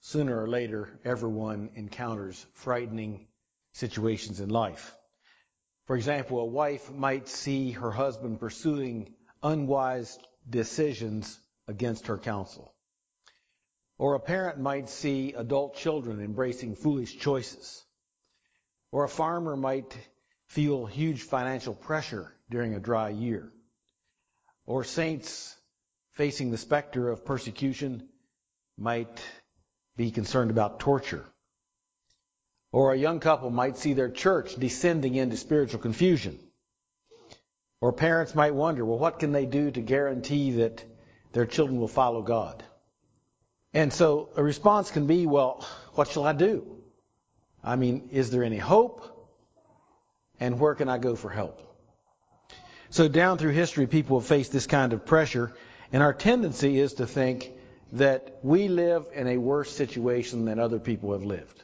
sooner or later, everyone encounters frightening situations in life. For example, a wife might see her husband pursuing unwise decisions against her counsel. Or a parent might see adult children embracing foolish choices. Or a farmer might feel huge financial pressure during a dry year. Or saints facing the specter of persecution might be concerned about torture. Or a young couple might see their church descending into spiritual confusion. Or parents might wonder, well, what can they do to guarantee that their children will follow God? And so a response can be, well, what shall I do? I mean, is there any hope? And where can I go for help? So down through history, people have faced this kind of pressure, and our tendency is to think that we live in a worse situation than other people have lived.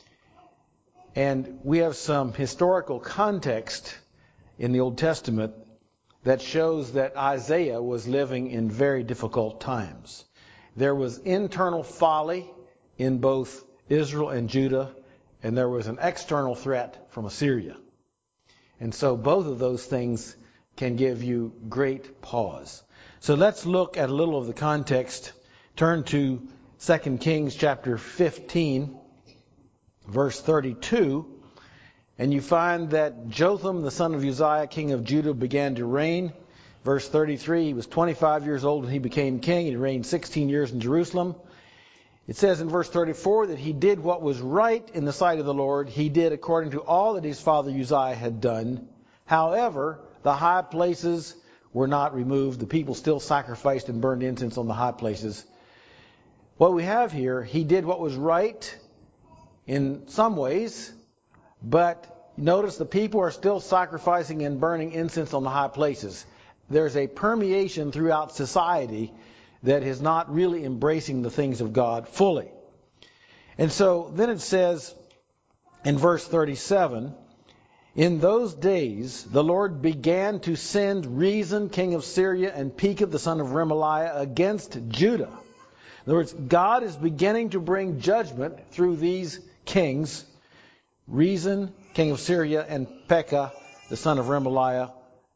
And we have some historical context in the Old Testament that shows that Isaiah was living in very difficult times. There was internal folly in both Israel and Judah, and there was an external threat from Assyria. And so both of those things can give you great pause. So let's look at a little of the context. Turn to 2 Kings chapter 15, verse 32. And you find that Jotham, the son of Uzziah, king of Judah, began to reign. Verse 33, he was 25 years old when he became king. He reigned 16 years in Jerusalem. It says in verse 34 that he did what was right in the sight of the Lord. He did according to all that his father Uzziah had done. However, the high places were not removed. The people still sacrificed and burned incense on the high places. What we have here, he did what was right in some ways, but notice the people are still sacrificing and burning incense on the high places. There's a permeation throughout society that is not really embracing the things of God fully. And so then it says in verse 37, in those days the Lord began to send Rezin, king of Syria, and Pekah, the son of Remaliah, against Judah. In other words, God is beginning to bring judgment through these kings, Rezin, king of Syria, and Pekah, the son of Remaliah,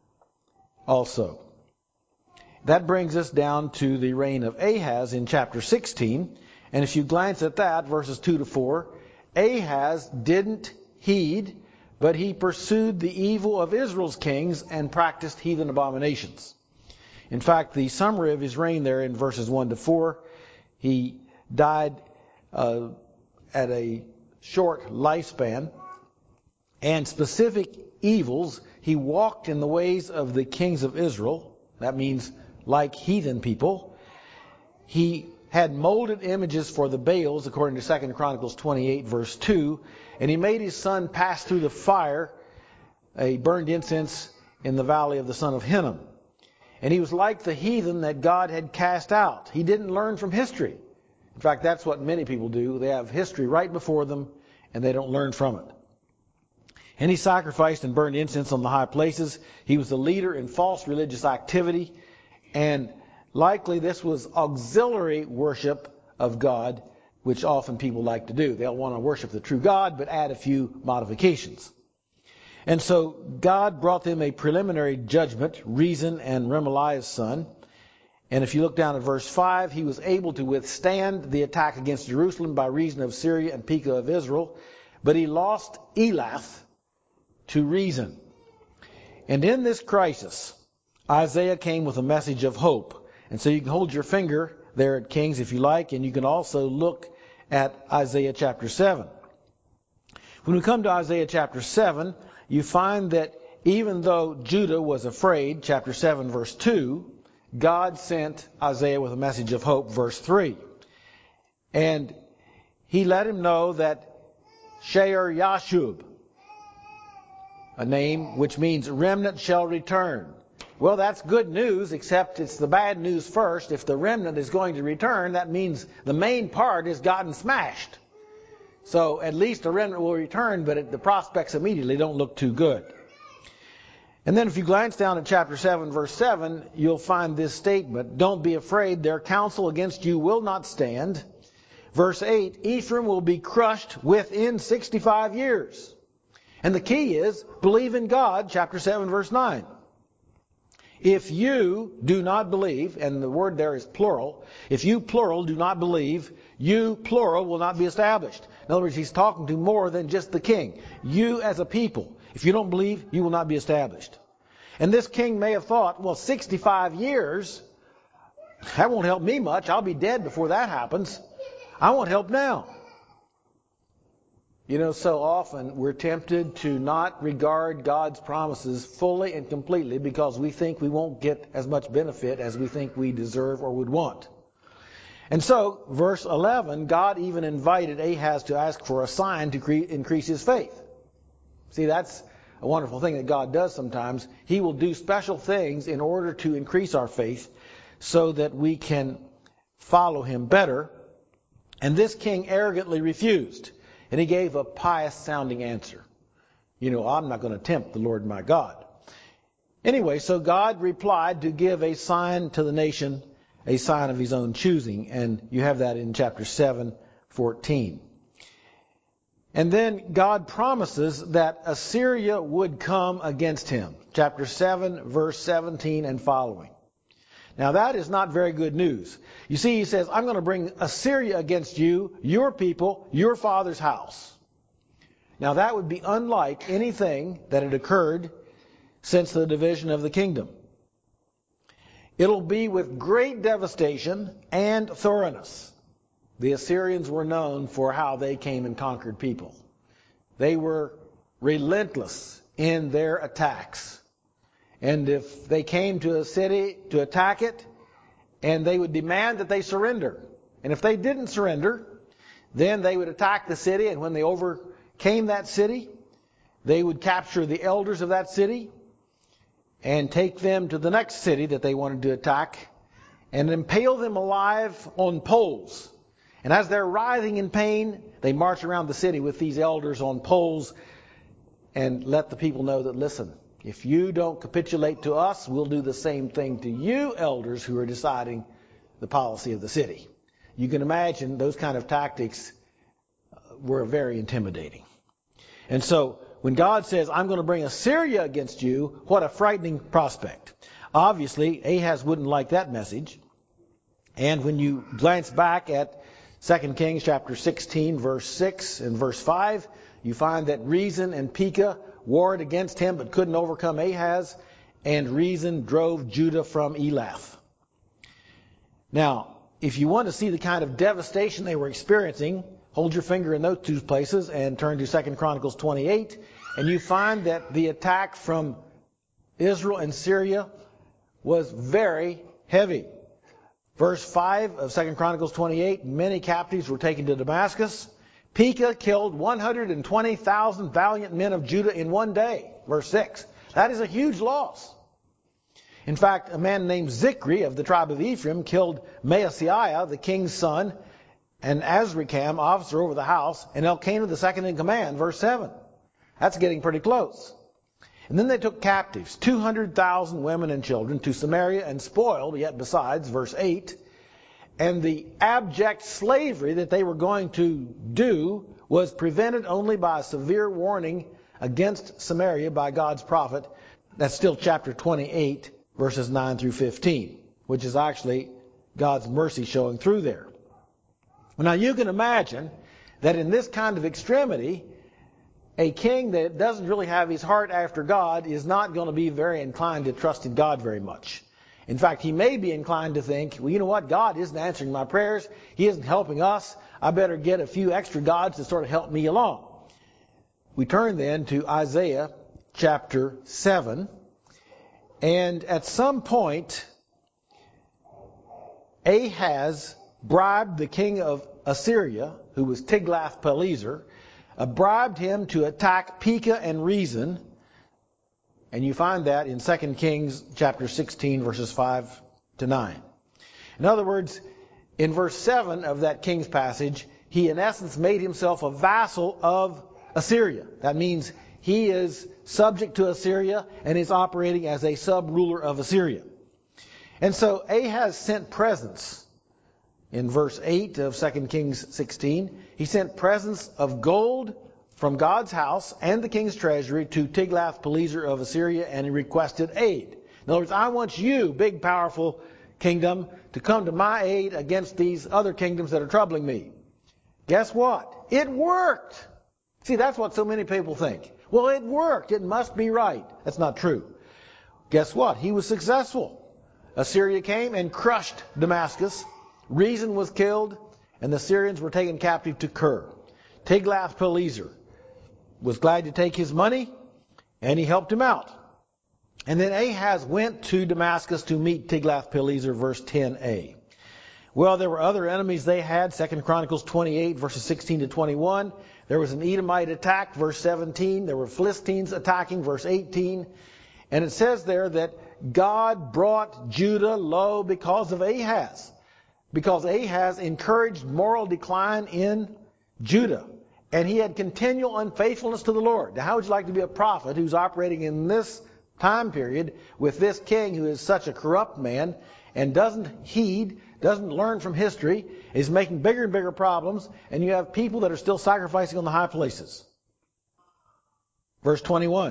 also. That brings us down to the reign of Ahaz in chapter 16. And if you glance at that, verses 2 to 4, Ahaz didn't heed, but he pursued the evil of Israel's kings and practiced heathen abominations. In fact, the summary of his reign there in verses 1 to 4, he died at a short lifespan. And specific evils, he walked in the ways of the kings of Israel. That means like heathen people. He had molded images for the Baals, according to 2 Chronicles 28, verse 2. And he made his son pass through the fire, a burned incense in the valley of the son of Hinnom. And he was like the heathen that God had cast out. He didn't learn from history. In fact, that's what many people do. They have history right before them, and they don't learn from it. And he sacrificed and burned incense on the high places. He was the leader in false religious activity. And likely this was auxiliary worship of God, which often people like to do. They'll want to worship the true God, but add a few modifications. And so God brought them a preliminary judgment, Rezin and Remaliah's son. And if you look down at verse 5, he was able to withstand the attack against Jerusalem by reason of Syria and Pekah of Israel. But he lost Elath to Rezin. And in this crisis, Isaiah came with a message of hope. And so you can hold your finger there at Kings if you like, and you can also look at Isaiah chapter 7. When we come to Isaiah chapter 7, you find that even though Judah was afraid, chapter 7 verse 2, God sent Isaiah with a message of hope, verse 3. And he let him know that Shear Yashub, a name which means remnant shall return. Well, that's good news, except it's the bad news first. If the remnant is going to return, that means the main part has gotten smashed. So at least a remnant will return, but the prospects immediately don't look too good. And then if you glance down at chapter 7, verse 7, you'll find this statement, don't be afraid, their counsel against you will not stand. Verse 8, Ephraim will be crushed within 65 years. And the key is, believe in God, chapter 7, verse 9. If you do not believe, and the word there is plural, if you, plural, do not believe, you, plural, will not be established. In other words, he's talking to more than just the king. You as a people, if you don't believe, you will not be established. And this king may have thought, well, 65 years, that won't help me much. I'll be dead before that happens. I want help now. You know, so often we're tempted to not regard God's promises fully and completely because we think we won't get as much benefit as we think we deserve or would want. And so, verse 11, God even invited Ahaz to ask for a sign to increase his faith. See, that's a wonderful thing that God does sometimes. He will do special things in order to increase our faith so that we can follow Him better. And this king arrogantly refused. And he gave a pious-sounding answer. You know, I'm not going to tempt the Lord my God. Anyway, so God replied to give a sign to the nation, a sign of His own choosing. And you have that in chapter 7:14. And then God promises that Assyria would come against him. Chapter 7, verse 17 and following. Now that is not very good news. You see, he says, I'm going to bring Assyria against you, your people, your father's house. Now that would be unlike anything that had occurred since the division of the kingdom. It'll be with great devastation and thoroughness. The Assyrians were known for how they came and conquered people. They were relentless in their attacks. And if they came to a city to attack it, and they would demand that they surrender. And if they didn't surrender, then they would attack the city, and when they overcame that city, they would capture the elders of that city and take them to the next city that they wanted to attack and impale them alive on poles. And as they're writhing in pain, they march around the city with these elders on poles and let the people know that, listen, if you don't capitulate to us, we'll do the same thing to you elders who are deciding the policy of the city. You can imagine those kind of tactics were very intimidating. And so when God says, I'm going to bring Assyria against you, what a frightening prospect. Obviously, Ahaz wouldn't like that message. And when you glance back at 2 Kings chapter 16, verse 6 and verse 5, you find that Rezin and Pekah warred against him but couldn't overcome Ahaz, and Rezin drove Judah from Elath. Now, if you want to see the kind of devastation they were experiencing, hold your finger in those two places and turn to 2 Chronicles 28, and you find that the attack from Israel and Syria was very heavy. Verse 5 of 2 Chronicles 28, many captives were taken to Damascus. Pekah killed 120,000 valiant men of Judah in one day. Verse 6. That is a huge loss. In fact, a man named Zikri of the tribe of Ephraim killed Maaseiah, the king's son, and Azrikam, officer over the house, and Elkanah, the second in command. Verse 7. That's getting pretty close. And then they took captives, 200,000 women and children, to Samaria and spoiled, yet besides, verse 8. And the abject slavery that they were going to do was prevented only by a severe warning against Samaria by God's prophet. That's still chapter 28, verses 9 through 15, which is actually God's mercy showing through there. Now you can imagine that in this kind of extremity, a king that doesn't really have his heart after God is not going to be very inclined to trust in God very much. In fact, he may be inclined to think, well, you know what? God isn't answering my prayers. He isn't helping us. I better get a few extra gods to sort of help me along. We turn then to Isaiah chapter 7. And at some point, Ahaz bribed the king of Assyria, who was Tiglath-Pileser, bribed him to attack Pekah and Rezin. And you find that in 2 Kings chapter 16, verses 5 to 9. In other words, in verse 7 of that king's passage, he in essence made himself a vassal of Assyria. That means he is subject to Assyria and is operating as a sub-ruler of Assyria. And so Ahaz sent presents in verse 8 of 2 Kings 16, he sent presents of gold from God's house and the king's treasury to Tiglath-Pileser of Assyria, and he requested aid. In other words, I want you, big, powerful kingdom, to come to my aid against these other kingdoms that are troubling me. Guess what? It worked. See, that's what so many people think. Well, it worked. It must be right. That's not true. Guess what? He was successful. Assyria came and crushed Damascus. Rezin was killed, and the Syrians were taken captive to Kir. Tiglath-Pileser was glad to take his money, and he helped him out. And then Ahaz went to Damascus to meet Tiglath-Pileser, verse 10a. Well, there were other enemies they had, 2 Chronicles 28, verses 16 to 21. There was an Edomite attack, verse 17. There were Philistines attacking, verse 18. And it says there that God brought Judah low because of Ahaz. Because Ahaz encouraged moral decline in Judah. And he had continual unfaithfulness to the Lord. Now, how would you like to be a prophet who's operating in this time period with this king who is such a corrupt man and doesn't heed, doesn't learn from history, is making bigger and bigger problems, and you have people that are still sacrificing on the high places? Verse 21.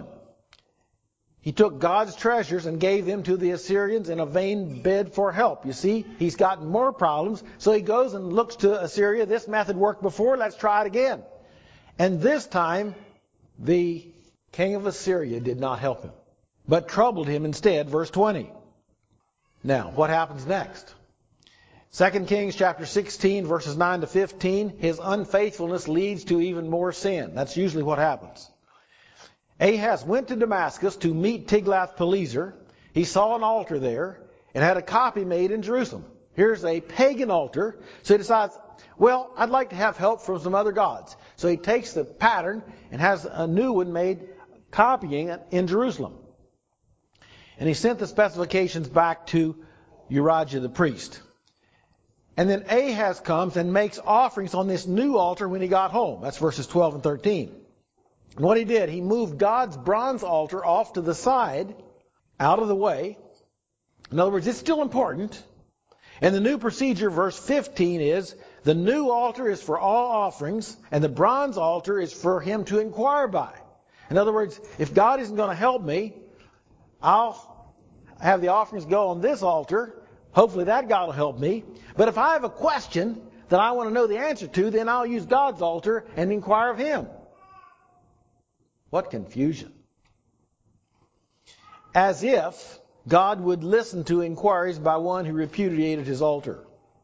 He took God's treasures and gave them to the Assyrians in a vain bid for help. You see, he's gotten more problems, so he goes and looks to Assyria. This method worked before, let's try it again. And this time, the king of Assyria did not help him, but troubled him instead, verse 20. Now, what happens next? 2 Kings chapter 16, verses 9 to 15, his unfaithfulness leads to even more sin. That's usually what happens. Ahaz went to Damascus to meet Tiglath-Pileser. He saw an altar there and had a copy made in Jerusalem. Here's a pagan altar. So he decides, well, I'd like to have help from some other gods. So he takes the pattern and has a new one made, copying it in Jerusalem. And he sent the specifications back to Urijah the priest. And then Ahaz comes and makes offerings on this new altar when he got home. That's verses 12 and 13. And what he did, he moved God's bronze altar off to the side, out of the way. In other words, it's still important. And the new procedure, verse 15, is the new altar is for all offerings, and the bronze altar is for him to inquire by. In other words, if God isn't going to help me, I'll have the offerings go on this altar. Hopefully that God will help me. But if I have a question that I want to know the answer to, then I'll use God's altar and inquire of Him. What confusion. As if God would listen to inquiries by one who repudiated His altar.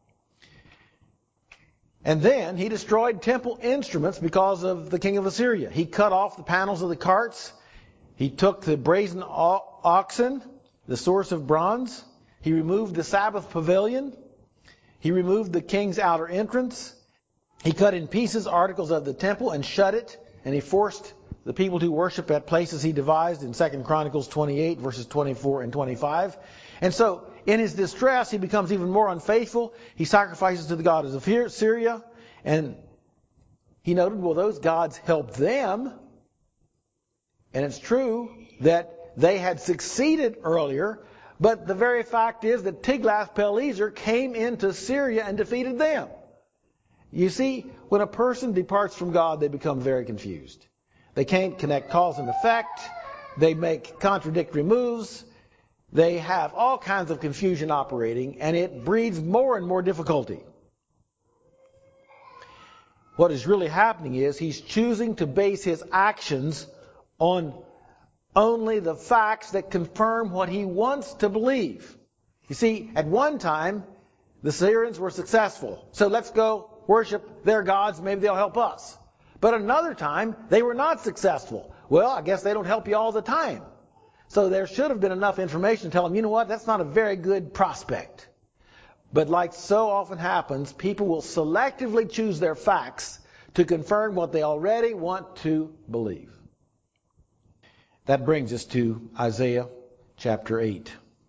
And then he destroyed temple instruments because of the king of Assyria. He cut off the panels of the carts. He took the brazen oxen, the source of bronze. He removed the Sabbath pavilion. He removed the king's outer entrance. He cut in pieces articles of the temple and shut it. And he forced the people to worship at places he devised in 2 Chronicles 28, verses 24 and 25. And so, in his distress, he becomes even more unfaithful. He sacrifices to the gods of Syria. And he noted, well, those gods helped them. And it's true that they had succeeded earlier. But the very fact is that Tiglath-Pileser came into Syria and defeated them. You see, when a person departs from God, they become very confused. They can't connect cause and effect. They make contradictory moves. They have all kinds of confusion operating, and it breeds more and more difficulty. What is really happening is he's choosing to base his actions on only the facts that confirm what he wants to believe. You see, at one time, the Syrians were successful. So let's go worship their gods, maybe they'll help us. But another time, they were not successful. Well, I guess they don't help you all the time. So there should have been enough information to tell them, you know what, that's not a very good prospect. But like so often happens, people will selectively choose their facts to confirm what they already want to believe. That brings us to Isaiah chapter 8.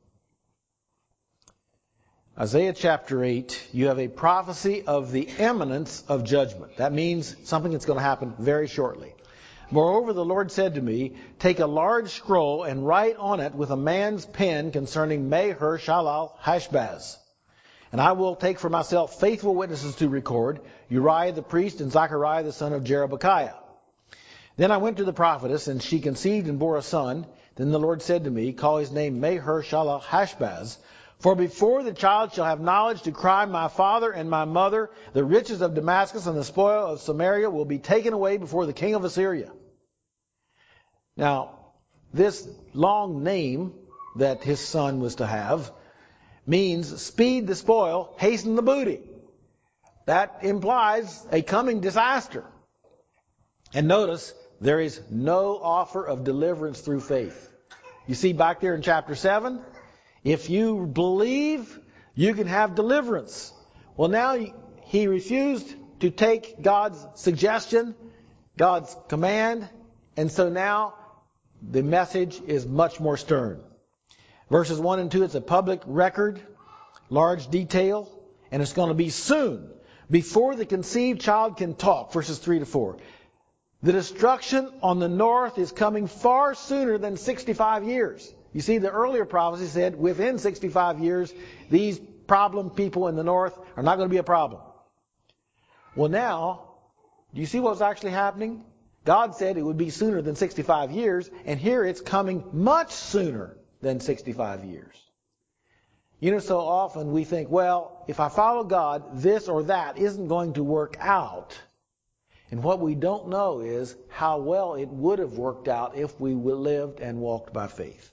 Isaiah chapter 8, you have a prophecy of the imminence of judgment. That means something that's going to happen very shortly. Moreover, the Lord said to me, take a large scroll and write on it with a man's pen concerning Maher-Shalal-Hashbaz. And I will take for myself faithful witnesses to record, Uriah the priest and Zechariah the son of Jerebekiah. Then I went to the prophetess, and she conceived and bore a son. Then the Lord said to me, call his name Maher-shalal-Hashbaz. For before the child shall have knowledge to cry, my father and my mother, the riches of Damascus and the spoil of Samaria will be taken away before the king of Assyria. Now, this long name that his son was to have means speed the spoil, hasten the booty. That implies a coming disaster. And notice, there is no offer of deliverance through faith. You see back there in chapter 7, if you believe, you can have deliverance. Well, now he refused to take God's suggestion, God's command, and so now the message is much more stern. Verses 1 and 2, it's a public record, large detail, and it's going to be soon, before the conceived child can talk. Verses 3 to 4. The destruction on the north is coming far sooner than 65 years. You see, the earlier prophecy said within 65 years, these problem people in the north are not going to be a problem. Well, now, do you see what's actually happening? God said it would be sooner than 65 years, and here it's coming much sooner than 65 years. You know, so often we think, well, if I follow God, this or that isn't going to work out. And what we don't know is how well it would have worked out if we lived and walked by faith.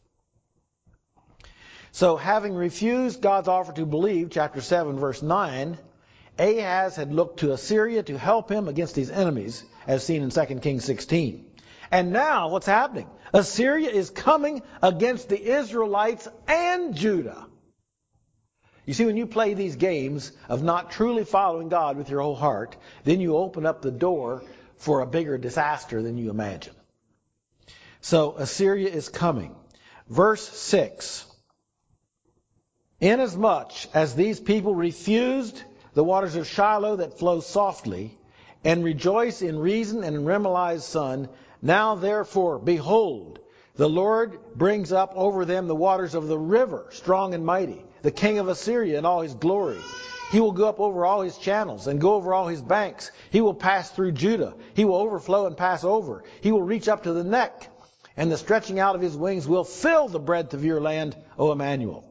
So, having refused God's offer to believe, chapter 7, verse 9, Ahaz had looked to Assyria to help him against his enemies, as seen in 2 Kings 16. And now, what's happening? Assyria is coming against the Israelites and Judah. You see, when you play these games of not truly following God with your whole heart, then you open up the door for a bigger disaster than you imagine. So, Assyria is coming. Verse 6. Inasmuch as these people refused the waters of Shiloh that flow softly, and rejoice in Rezin and in Remaliah's son, now therefore, behold, the Lord brings up over them the waters of the river, strong and mighty, the king of Assyria in all his glory. He will go up over all his channels and go over all his banks. He will pass through Judah. He will overflow and pass over. He will reach up to the neck, and the stretching out of his wings will fill the breadth of your land, O Emmanuel.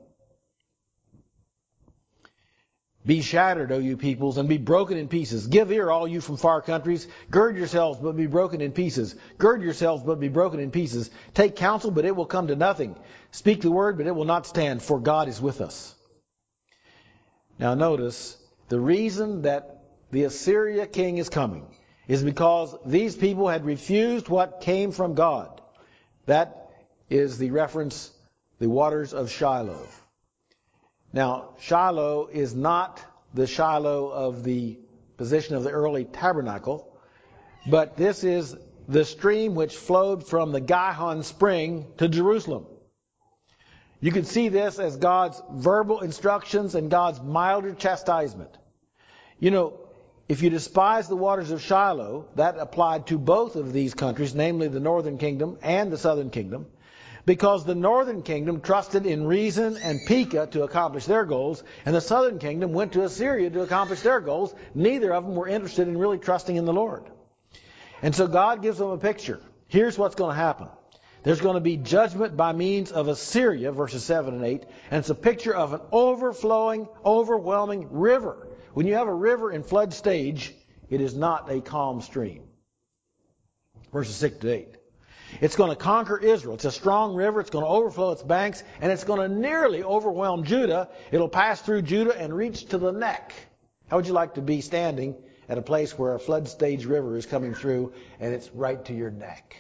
Be shattered, O you peoples, and be broken in pieces. Give ear, all you from far countries. Gird yourselves, but be broken in pieces. Gird yourselves, but be broken in pieces. Take counsel, but it will come to nothing. Speak the word, but it will not stand, for God is with us. Now notice, the reason that the Assyria king is coming is because these people had refused what came from God. That is the reference, the waters of Shiloh. Now, Shiloh is not the Shiloh of the position of the early tabernacle, but this is the stream which flowed from the Gihon spring to Jerusalem. You can see this as God's verbal instructions and God's milder chastisement. You know, if you despise the waters of Shiloh, that applied to both of these countries, namely the northern kingdom and the southern kingdom, because the northern kingdom trusted in Rezin and Pekah to accomplish their goals, and the southern kingdom went to Assyria to accomplish their goals. Neither of them were interested in really trusting in the Lord. And so God gives them a picture. Here's what's going to happen. There's going to be judgment by means of Assyria, verses 7 and 8, and it's a picture of an overflowing, overwhelming river. When you have a river in flood stage, it is not a calm stream. Verses 6 to 8. It's going to conquer Israel. It's a strong river. It's going to overflow its banks, and it's going to nearly overwhelm Judah. It'll pass through Judah and reach to the neck. How would you like to be standing at a place where a flood stage river is coming through and it's right to your neck?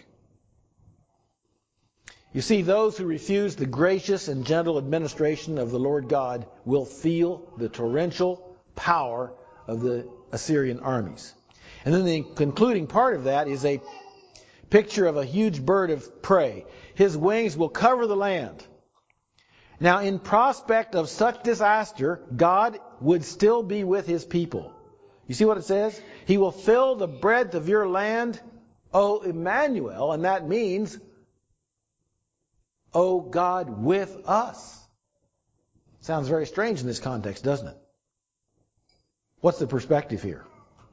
You see, those who refuse the gracious and gentle administration of the Lord God will feel the torrential power of the Assyrian armies. And then the concluding part of that is a picture of a huge bird of prey. His wings will cover the land. Now, in prospect of such disaster, God would still be with his people. You see what it says? He will fill the breadth of your land, O Emmanuel, and that means, O God with us. Sounds very strange in this context, doesn't it? What's the perspective here?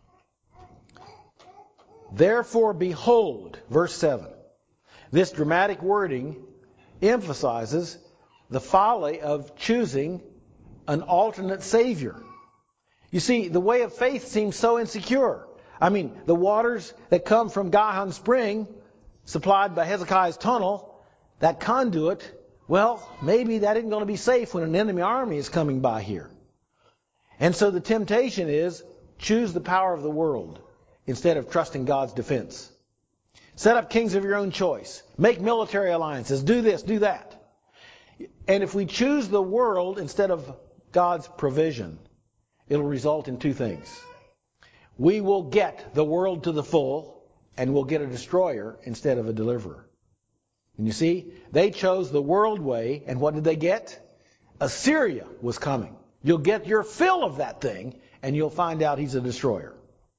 Therefore, behold, verse 7. This dramatic wording emphasizes the folly of choosing an alternate Savior. You see, the way of faith seems so insecure. I mean, the waters that come from Gihon Spring, supplied by Hezekiah's tunnel, that conduit, well, maybe that isn't going to be safe when an enemy army is coming by here. And so the temptation is, choose the power of the world instead of trusting God's defense. Set up kings of your own choice. Make military alliances. Do this, do that. And if we choose the world instead of God's provision, it'll result in two things. We will get the world to the full, and we'll get a destroyer instead of a deliverer. And you see, they chose the world way, and what did they get? Assyria was coming. You'll get your fill of that thing, and you'll find out he's a destroyer.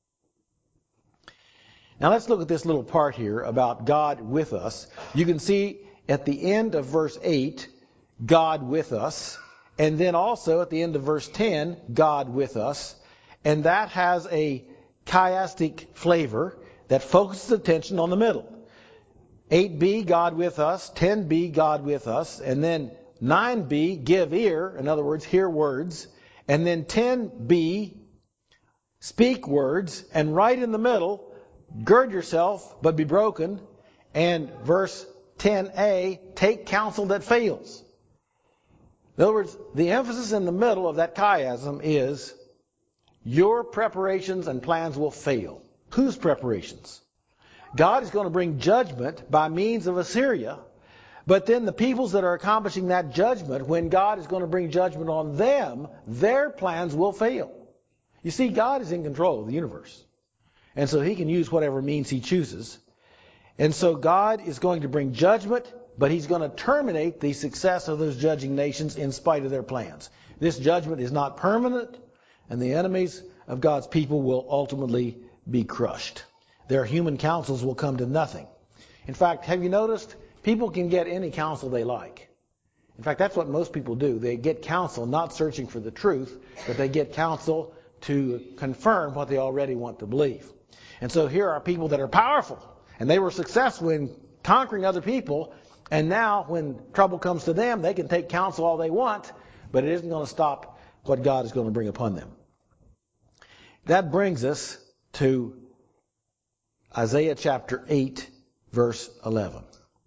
Now let's look at this little part here about God with us. You can see at the end of verse 8, God with us. And then also at the end of verse 10, God with us. And that has a chiastic flavor that focuses attention on the middle. 8b, God with us. 10b, God with us. And then 9b, give ear. In other words, hear words. And then 10b, speak words. And right in the middle, gird yourself, but be broken. And verse 10a, take counsel that fails. In other words, the emphasis in the middle of that chiasm is your preparations and plans will fail. Whose preparations? God is going to bring judgment by means of Assyria, but then the peoples that are accomplishing that judgment, when God is going to bring judgment on them, their plans will fail. You see, God is in control of the universe. And so He can use whatever means He chooses. And so God is going to bring judgment, but He's going to terminate the success of those judging nations in spite of their plans. This judgment is not permanent, and the enemies of God's people will ultimately be crushed. Their human counsels will come to nothing. In fact, have you noticed? People can get any counsel they like. In fact, that's what most people do. They get counsel not searching for the truth, but they get counsel to confirm what they already want to believe. And so here are people that are powerful, and they were successful in conquering other people. And now, when trouble comes to them, they can take counsel all they want, but it isn't going to stop what God is going to bring upon them. That brings us to Isaiah chapter 8, verse 11.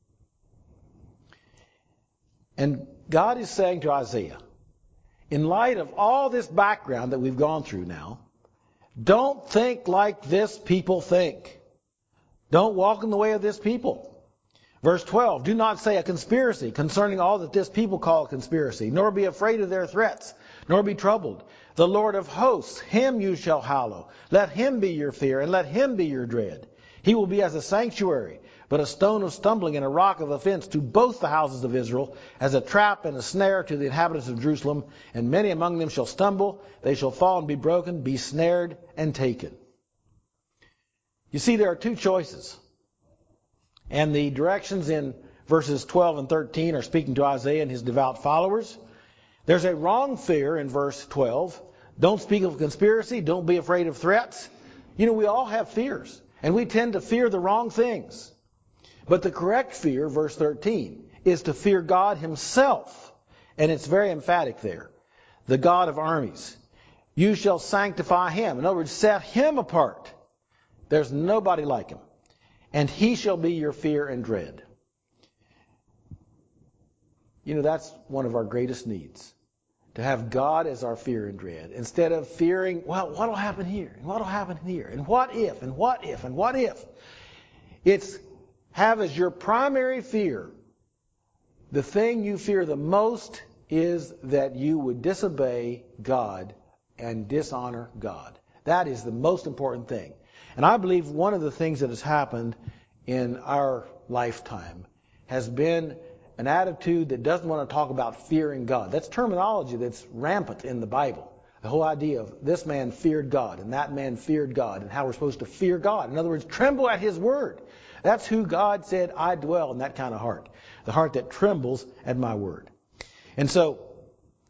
And God is saying to Isaiah, in light of all this background that we've gone through now, don't think like this people think. Don't walk in the way of this people. Verse 12, do not say a conspiracy concerning all that this people call a conspiracy, nor be afraid of their threats, nor be troubled. The Lord of hosts, Him you shall hallow. Let Him be your fear, and let Him be your dread. He will be as a sanctuary, but a stone of stumbling and a rock of offense to both the houses of Israel, as a trap and a snare to the inhabitants of Jerusalem. And many among them shall stumble, they shall fall and be broken, be snared and taken. You see, there are two choices. And the directions in verses 12 and 13 are speaking to Isaiah and his devout followers. There's a wrong fear in verse 12. Don't speak of conspiracy. Don't be afraid of threats. You know, we all have fears, and we tend to fear the wrong things. But the correct fear, verse 13, is to fear God Himself. And it's very emphatic there. The God of armies. You shall sanctify Him. In other words, set Him apart. There's nobody like Him. And He shall be your fear and dread. You know, that's one of our greatest needs. To have God as our fear and dread. Instead of fearing, well, what will happen here? And what will happen here? And what if? And what if? And what if? It's have as your primary fear. The thing you fear the most is that you would disobey God and dishonor God. That is the most important thing. And I believe one of the things that has happened in our lifetime has been an attitude that doesn't want to talk about fearing God. That's terminology that's rampant in the Bible. The whole idea of this man feared God and that man feared God and how we're supposed to fear God. In other words, tremble at His word. That's who God said, I dwell in that kind of heart. The heart that trembles at my word. And so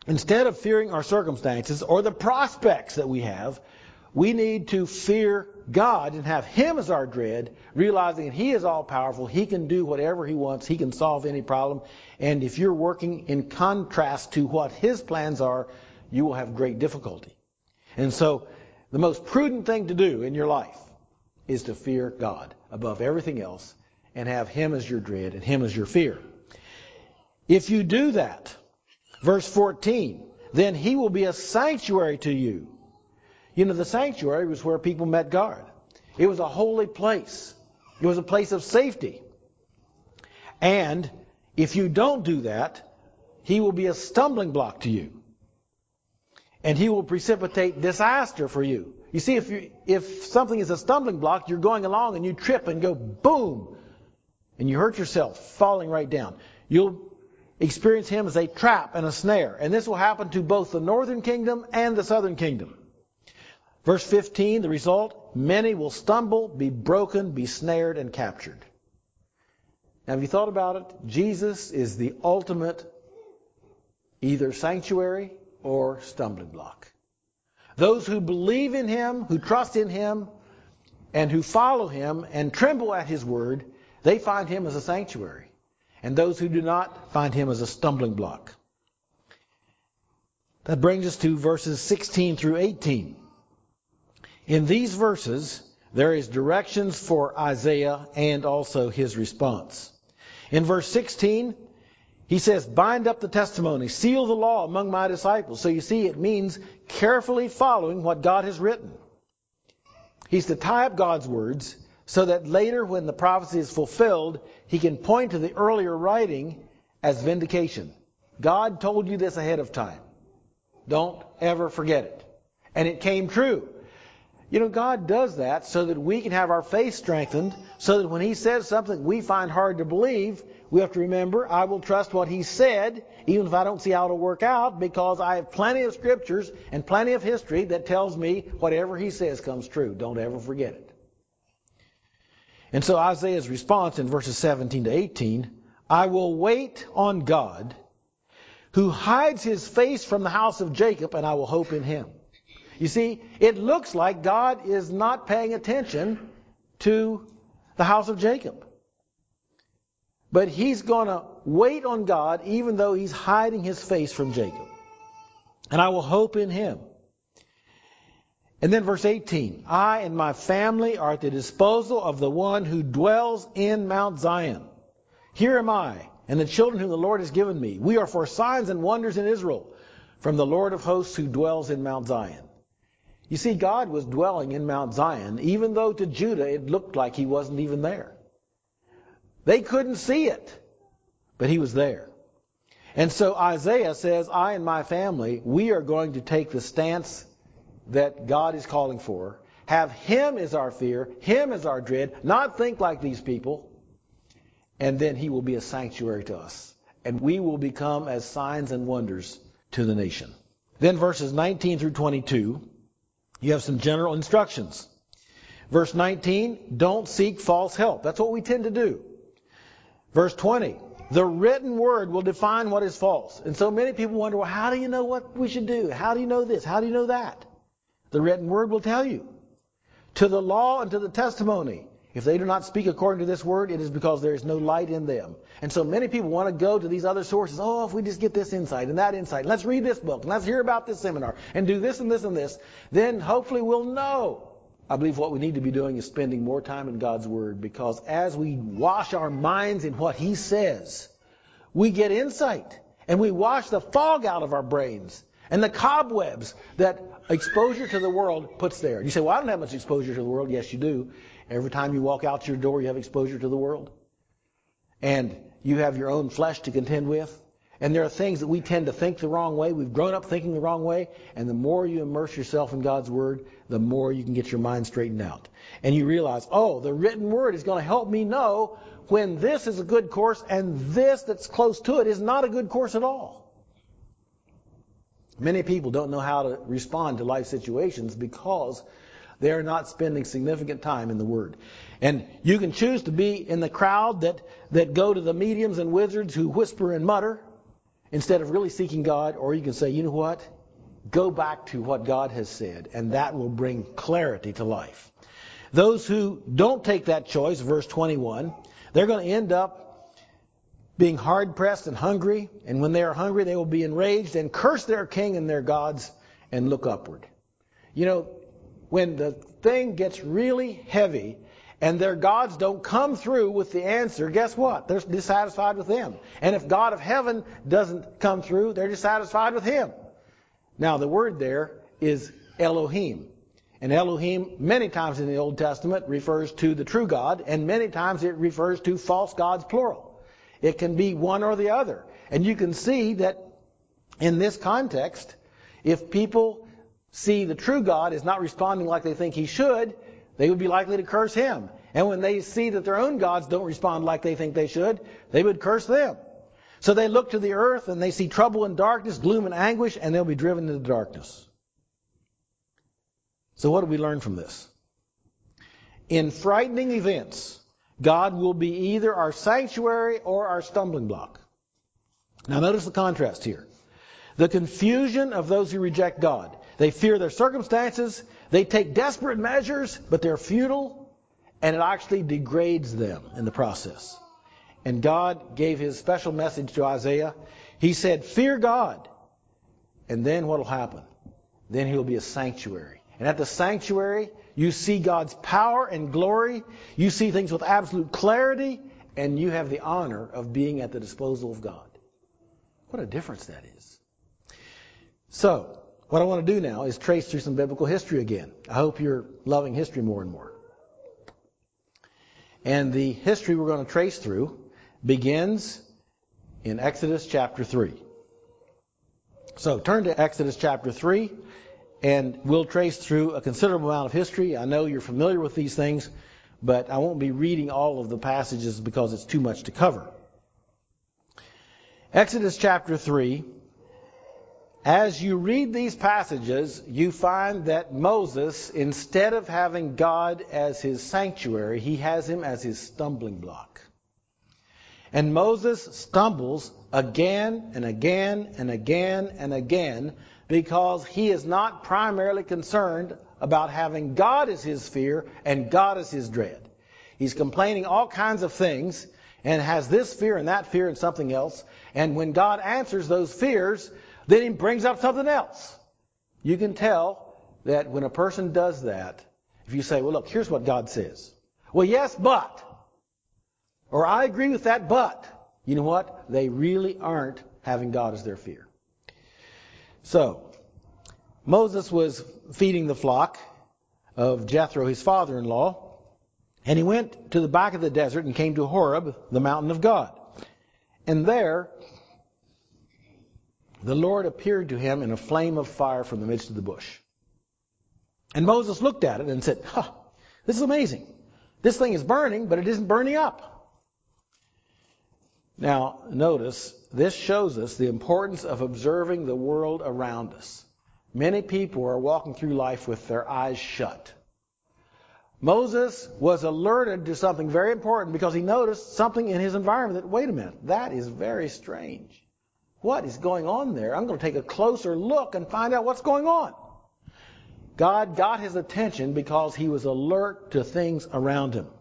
Instead of fearing our circumstances or the prospects that we have, we need to fear God and have Him as our dread, realizing that He is all-powerful. He can do whatever He wants. He can solve any problem. And if you're working in contrast to what His plans are, you will have great difficulty. And so, the most prudent thing to do in your life is to fear God above everything else and have Him as your dread and Him as your fear. If you do that, verse 14, then He will be a sanctuary to you. You know, the sanctuary was where people met God. It was a holy place. It was a place of safety. And if you don't do that, He will be a stumbling block to you. And He will precipitate disaster for you. You see, if something is a stumbling block, you're going along and you trip and go boom, and you hurt yourself, falling right down. You'll experience Him as a trap and a snare. And this will happen to both the northern kingdom and the southern kingdom. Verse 15, the result, many will stumble, be broken, be snared, and captured. Now, have you thought about it? Jesus is the ultimate either sanctuary or stumbling block. Those who believe in Him, who trust in Him, and who follow Him and tremble at His word, they find Him as a sanctuary. And those who do not find Him as a stumbling block. That brings us to verses 16 through 18. In these verses, there is directions for Isaiah and also his response. In verse 16, he says, bind up the testimony, seal the law among my disciples. So you see, it means carefully following what God has written. He's to tie up God's words so that later when the prophecy is fulfilled, he can point to the earlier writing as vindication. God told you this ahead of time. Don't ever forget it. And it came true. You know, God does that so that we can have our faith strengthened, so that when He says something we find hard to believe, we have to remember, I will trust what He said, even if I don't see how it'll work out, because I have plenty of scriptures and plenty of history that tells me whatever He says comes true. Don't ever forget it. And so Isaiah's response in verses 17 to 18, I will wait on God, who hides His face from the house of Jacob, and I will hope in Him. You see, it looks like God is not paying attention to the house of Jacob. But He's going to wait on God even though He's hiding His face from Jacob. And I will hope in Him. And then verse 18, I and my family are at the disposal of the one who dwells in Mount Zion. Here am I and the children whom the Lord has given me. We are for signs and wonders in Israel from the Lord of hosts who dwells in Mount Zion. You see, God was dwelling in Mount Zion, even though to Judah it looked like He wasn't even there. They couldn't see it, but He was there. And so Isaiah says, I and my family, we are going to take the stance that God is calling for. Have Him as our fear, Him as our dread, not think like these people. And then He will be a sanctuary to us. And we will become as signs and wonders to the nation. Then verses 19 through 22, you have some general instructions. Verse 19, don't seek false help. That's what we tend to do. Verse 20, the written word will define what is false. And so many people wonder, well, how do you know what we should do? How do you know this? How do you know that? The written word will tell you. To the law and to the testimony. If they do not speak according to this word, it is because there is no light in them. And so many people want to go to these other sources. Oh, if we just get this insight and that insight, let's read this book, and let's hear about this seminar, and do this and this and this, then hopefully we'll know. I believe what we need to be doing is spending more time in God's Word, because as we wash our minds in what He says, we get insight, and we wash the fog out of our brains and the cobwebs that exposure to the world puts there. You say, well, I don't have much exposure to the world. Yes, you do. Every time you walk out your door, you have exposure to the world. And you have your own flesh to contend with. And there are things that we tend to think the wrong way. We've grown up thinking the wrong way. And the more you immerse yourself in God's Word, the more you can get your mind straightened out. And you realize, oh, the written Word is going to help me know when this is a good course and this that's close to it is not a good course at all. Many people don't know how to respond to life situations because they are not spending significant time in the Word. And you can choose to be in the crowd that go to the mediums and wizards who whisper and mutter, instead of really seeking God. Or you can say, you know what? Go back to what God has said, and that will bring clarity to life. Those who don't take that choice, verse 21, they're going to end up being hard-pressed and hungry. And when they are hungry, they will be enraged and curse their king and their gods and look upward. You know, when the thing gets really heavy and their gods don't come through with the answer, guess what? They're dissatisfied with them. And if God of heaven doesn't come through, they're dissatisfied with him. Now, the word there is Elohim. And Elohim, many times in the Old Testament, refers to the true God, and many times it refers to false gods, plural. It can be one or the other. And you can see that in this context, if people see the true God is not responding like they think he should, they would be likely to curse him. And when they see that their own gods don't respond like they think they should, they would curse them. So they look to the earth and they see trouble and darkness, gloom and anguish, and they'll be driven into darkness. So what do we learn from this? In frightening events, God will be either our sanctuary or our stumbling block. Now notice the contrast here. The confusion of those who reject God. They fear their circumstances, they take desperate measures, but they're futile, and it actually degrades them in the process. And God gave his special message to Isaiah. He said, fear God. And then what will happen? Then he'll be a sanctuary. And at the sanctuary, you see God's power and glory. You see things with absolute clarity. And you have the honor of being at the disposal of God. What a difference that is. So, what I want to do now is trace through some biblical history again. I hope you're loving history more and more. And the history we're going to trace through begins in Exodus chapter 3. So turn to Exodus chapter 3, and we'll trace through a considerable amount of history. I know you're familiar with these things, but I won't be reading all of the passages because it's too much to cover. Exodus chapter 3. As you read these passages, you find that Moses, instead of having God as his sanctuary, he has him as his stumbling block. And Moses stumbles again and again and again and again because he is not primarily concerned about having God as his fear and God as his dread. He's complaining all kinds of things and has this fear and that fear and something else. And when God answers those fears, then he brings up something else. You can tell that when a person does that, if you say, well, look, here's what God says. Well, yes, but. Or I agree with that, but. You know what? They really aren't having God as their fear. So, Moses was feeding the flock of Jethro, his father-in-law, and he went to the back of the desert and came to Horeb, the mountain of God. And there, the Lord appeared to him in a flame of fire from the midst of the bush. And Moses looked at it and said, this is amazing. This thing is burning, but it isn't burning up. Now, notice, this shows us the importance of observing the world around us. Many people are walking through life with their eyes shut. Moses was alerted to something very important because he noticed something in his environment that, wait a minute, that is very strange. What is going on there? I'm going to take a closer look and find out what's going on. God got his attention because he was alert to things around him.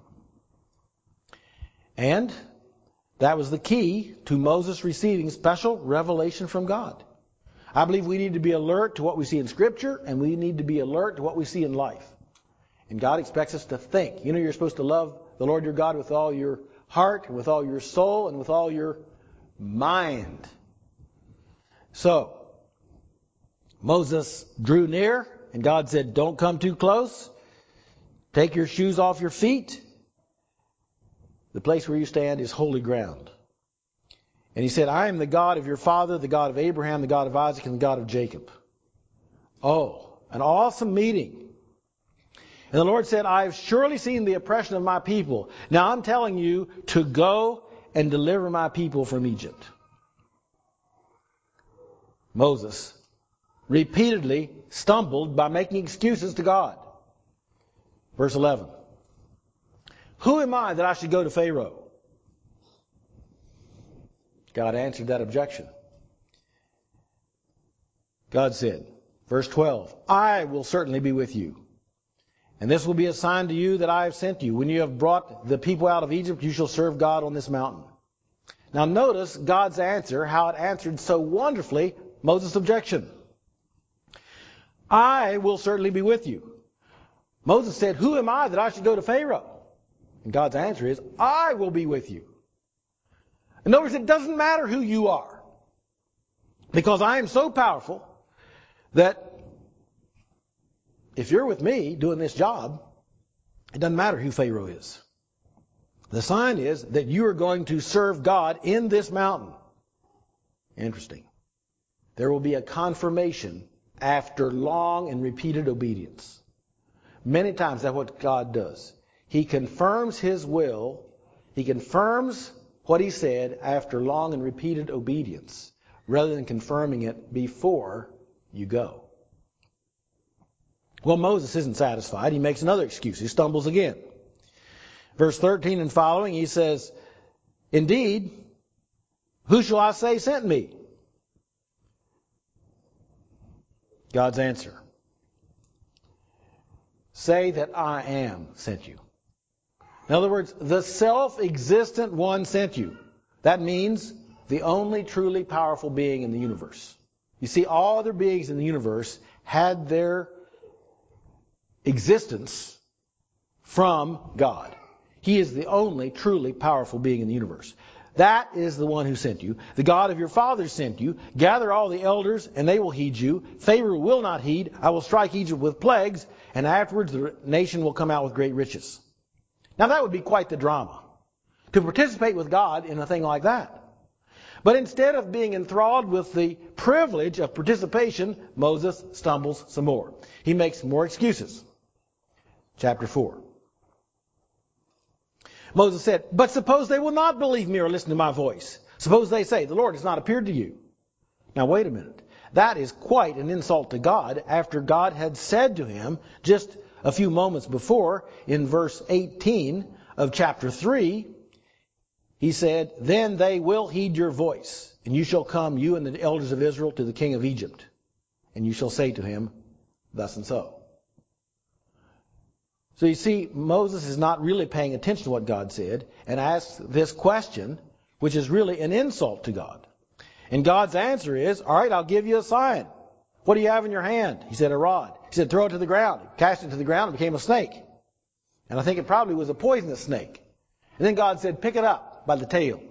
And that was the key to Moses receiving special revelation from God. I believe we need to be alert to what we see in Scripture, and we need to be alert to what we see in life. And God expects us to think. You know, you're supposed to love the Lord your God with all your heart, with all your soul, and with all your mind. So, Moses drew near, and God said, don't come too close. Take your shoes off your feet. The place where you stand is holy ground. And he said, I am the God of your father, the God of Abraham, the God of Isaac, and the God of Jacob. Oh, an awesome meeting. And the Lord said, I have surely seen the oppression of my people. Now I'm telling you to go and deliver my people from Egypt. Moses repeatedly stumbled by making excuses to God. Verse 11. Who am I that I should go to Pharaoh? God answered that objection. God said, verse 12, I will certainly be with you. And this will be a sign to you that I have sent you. When you have brought the people out of Egypt, you shall serve God on this mountain. Now notice God's answer, how it answered so wonderfully Moses' objection. I will certainly be with you. Moses said, who am I that I should go to Pharaoh? And God's answer is, I will be with you. In other words, it doesn't matter who you are. Because I am so powerful that if you're with me doing this job, it doesn't matter who Pharaoh is. The sign is that you are going to serve God in this mountain. Interesting. There will be a confirmation after long and repeated obedience. Many times that's what God does. He confirms His will. He confirms what He said after long and repeated obedience, rather than confirming it before you go. Well, Moses isn't satisfied. He makes another excuse. He stumbles again. Verse 13 and following, he says, indeed, who shall I say sent me? God's answer. Say that I am sent you. In other words, the self-existent one sent you. That means the only truly powerful being in the universe. You see, all other beings in the universe had their existence from God. He is the only truly powerful being in the universe. That is the one who sent you. The God of your fathers sent you. Gather all the elders, and they will heed you. Pharaoh will not heed. I will strike Egypt with plagues, and afterwards the nation will come out with great riches. Now that would be quite the drama, to participate with God in a thing like that. But instead of being enthralled with the privilege of participation, Moses stumbles some more. He makes more excuses. Chapter 4. Moses said, but suppose they will not believe me or listen to my voice. Suppose they say, the Lord has not appeared to you. Now wait a minute. That is quite an insult to God after God had said to him just a few moments before in verse 18 of chapter 3, he said, then they will heed your voice, and you shall come, you and the elders of Israel, to the king of Egypt, and you shall say to him, thus and so. So you see, Moses is not really paying attention to what God said and asks this question, which is really an insult to God. And God's answer is, all right, I'll give you a sign. What do you have in your hand? He said, a rod. He said, throw it to the ground. He cast it to the ground and became a snake. And I think it probably was a poisonous snake. And then God said, pick it up by the tail.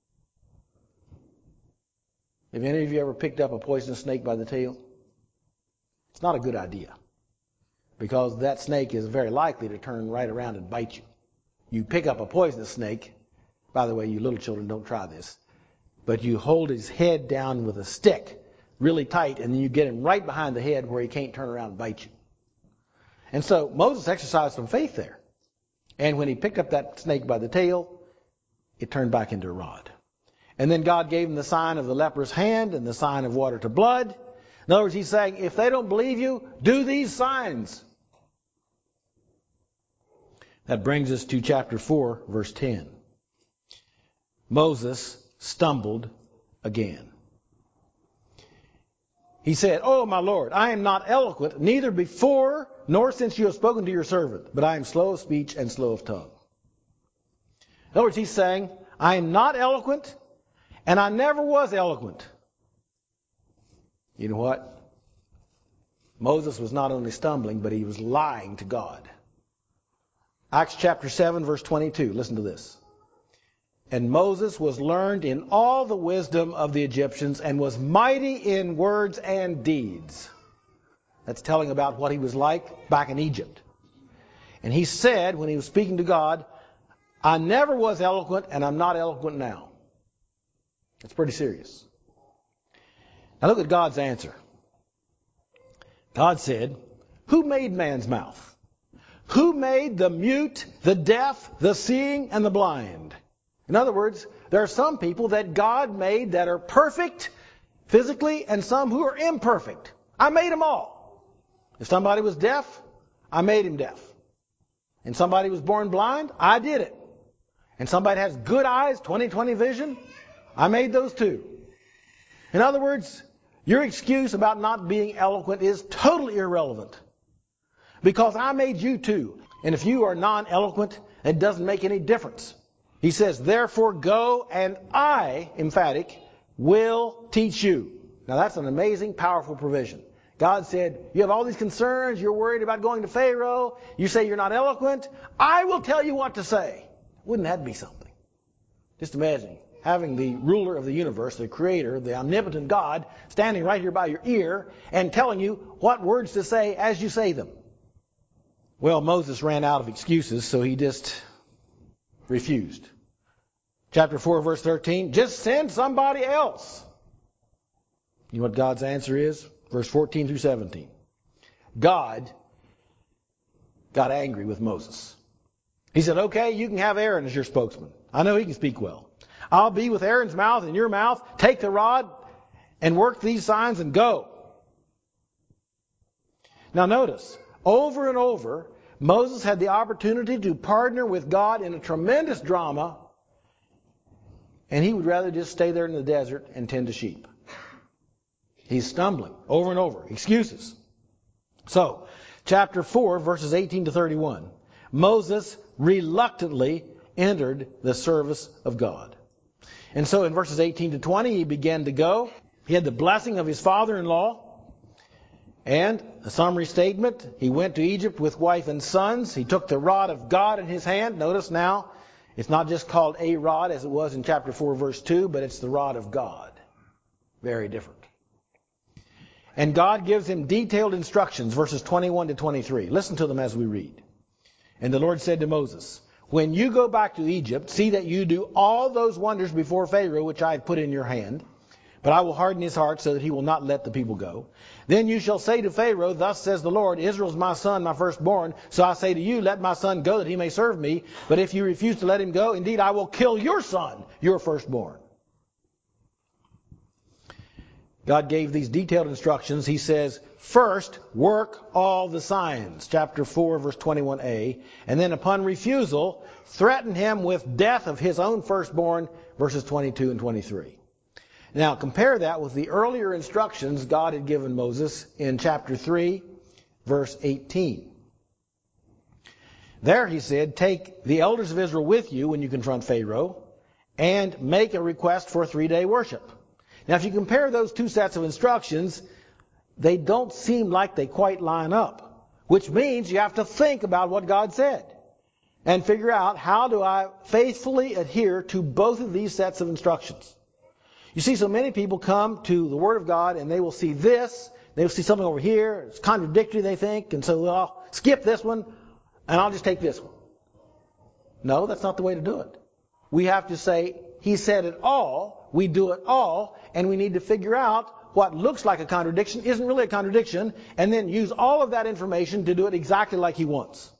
Have any of you ever picked up a poisonous snake by the tail? It's not a good idea, because that snake is very likely to turn right around and bite you. You pick up a poisonous snake. By the way, you little children, don't try this. But you hold his head down with a stick really tight, and then you get him right behind the head where he can't turn around and bite you. And so Moses exercised some faith there. And when he picked up that snake by the tail, it turned back into a rod. And then God gave him the sign of the leper's hand and the sign of water to blood. In other words, he's saying, if they don't believe you, do these signs. That brings us to chapter 4, verse 10. Moses stumbled again. He said, oh, my Lord, I am not eloquent, neither before nor since you have spoken to your servant, but I am slow of speech and slow of tongue. In other words, he's saying, I am not eloquent, and I never was eloquent. You know what? Moses was not only stumbling, but he was lying to God. Acts chapter 7, verse 22. Listen to this. And Moses was learned in all the wisdom of the Egyptians and was mighty in words and deeds. That's telling about what he was like back in Egypt. And he said, when he was speaking to God, I never was eloquent and I'm not eloquent now. That's pretty serious. Now look at God's answer. God said, who made man's mouth? Who made the mute, the deaf, the seeing, and the blind? In other words, there are some people that God made that are perfect physically and some who are imperfect. I made them all. If somebody was deaf, I made him deaf. And somebody was born blind, I did it. And somebody has good eyes, 20/20 vision, I made those too. In other words, Your excuse about not being eloquent is totally irrelevant. Because I made you too. And if you are non-eloquent, it doesn't make any difference. He says, therefore go and I, emphatic, will teach you. Now that's an amazing, powerful provision. God said, you have all these concerns, you're worried about going to Pharaoh, you say you're not eloquent, I will tell you what to say. Wouldn't that be something? Just imagine having the ruler of the universe, the creator, the omnipotent God, standing right here by your ear and telling you what words to say as you say them. Well, Moses ran out of excuses, so he just refused. Chapter 4, verse 13, just send somebody else. You know what God's answer is? Verse 14 through 17. God got angry with Moses. He said, okay, you can have Aaron as your spokesman. I know he can speak well. I'll be with Aaron's mouth and your mouth. Take the rod and work these signs and go. Now notice, over and over, Moses had the opportunity to partner with God in a tremendous drama, and he would rather just stay there in the desert and tend to sheep. He's stumbling over and over. Excuses. So, chapter 4, verses 18 to 31. Moses reluctantly entered the service of God. And so in verses 18 to 20, he began to go. He had the blessing of his father-in-law. And a summary statement, he went to Egypt with wife and sons. He took the rod of God in his hand. Notice now, it's not just called a rod as it was in chapter 4, verse 2, but it's the rod of God. Very different. And God gives him detailed instructions, verses 21 to 23. Listen to them as we read. And the Lord said to Moses, when you go back to Egypt, see that you do all those wonders before Pharaoh, which I have put in your hand. But I will harden his heart so that he will not let the people go. Then you shall say to Pharaoh, thus says the Lord, Israel is my son, my firstborn. So I say to you, let my son go that he may serve me. But if you refuse to let him go, indeed I will kill your son, your firstborn. God gave these detailed instructions. He says, first, work all the signs. Chapter 4, verse 21a. And then upon refusal, threaten him with death of his own firstborn, verses 22 and 23. Now, compare that with the earlier instructions God had given Moses in chapter 3, verse 18. There he said, take the elders of Israel with you when you confront Pharaoh, and make a request for 3-day worship. Now, if you compare those two sets of instructions, they don't seem like they quite line up, which means you have to think about what God said and figure out, how do I faithfully adhere to both of these sets of instructions? You see, so many people come to the Word of God and they will see this, they will see something over here, it's contradictory they think, and so I'll skip this one and I'll just take this one. No, that's not the way to do it. We have to say, He said it all, we do it all, and we need to figure out what looks like a contradiction isn't really a contradiction, and then use all of that information to do it exactly like He wants.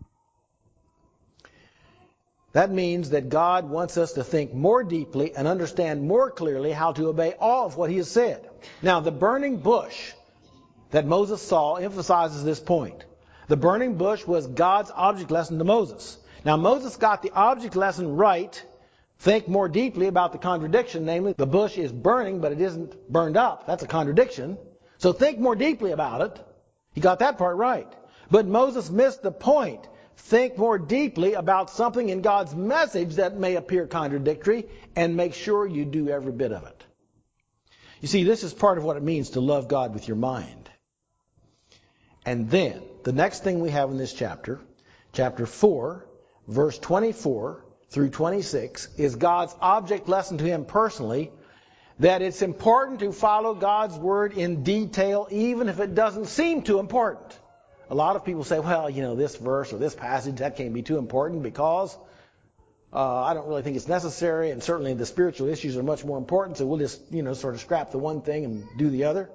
That means that God wants us to think more deeply and understand more clearly how to obey all of what He has said. Now, the burning bush that Moses saw emphasizes this point. The burning bush was God's object lesson to Moses. Now, Moses got the object lesson right. Think more deeply about the contradiction, namely, the bush is burning, but it isn't burned up. That's a contradiction. So think more deeply about it. He got that part right. But Moses missed the point. Think more deeply about something in God's message that may appear contradictory, and make sure you do every bit of it. You see, this is part of what it means to love God with your mind. And then, the next thing we have in this chapter, chapter 4, verse 24 through 26, is God's object lesson to him personally, that it's important to follow God's word in detail, even if it doesn't seem too important. A lot of people say, well, this verse or this passage, that can't be too important because I don't really think it's necessary, and certainly the spiritual issues are much more important, so we'll just, sort of scrap the one thing and do the other.